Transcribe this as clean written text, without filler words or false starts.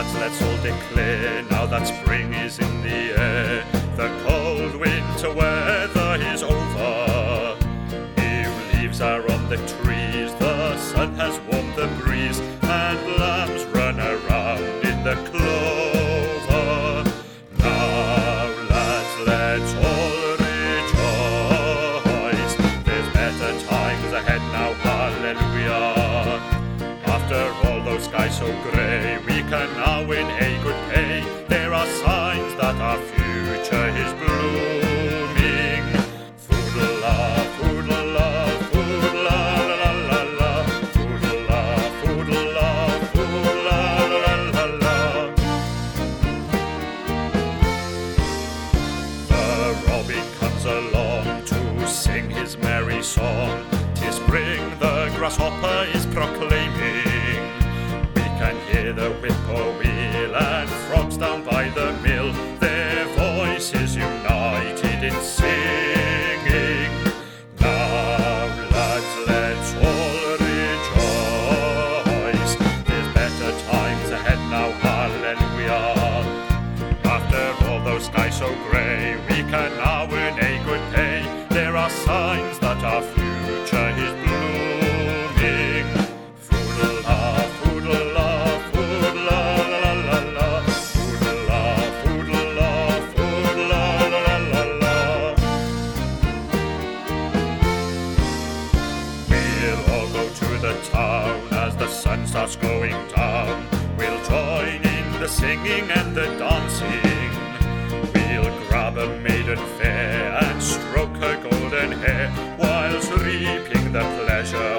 lads, let's all declare now that spring is in the air. The cold winter weather is over. New leaves are on the trees, the sun has warmed the breeze, and lambs run around in the clover. Now, lads, let's all rejoice. There's better times ahead now, hallelujah. After all those skies so grey, we can now win a good pay. There are signs that our future is blooming. Foodle-la, foodle-la, foodle-la, la la la. Foodle-la, foodle-la, foodle-la, la la la. The robin comes along to sing his merry song. 'Tis spring, the grasshopper is proclaiming. We can hear the whippoorwill and frogs down by the mill, their voices united in singing. Now, lads, let's all rejoice. There's better times ahead now, hallelujah. After all those skies so grey, we can now earn a good pay. There are signs that our future is blooming. Foodle-la, foodle-la, foodle-la, la la la. Foodle-la, foodle-la, foodle-la, la la la. We'll all go to the town as the sun starts going down. We'll join in the singing and the dancing. We'll grab a maiden fair and stroke her golden hair, whilst reaping the pleasure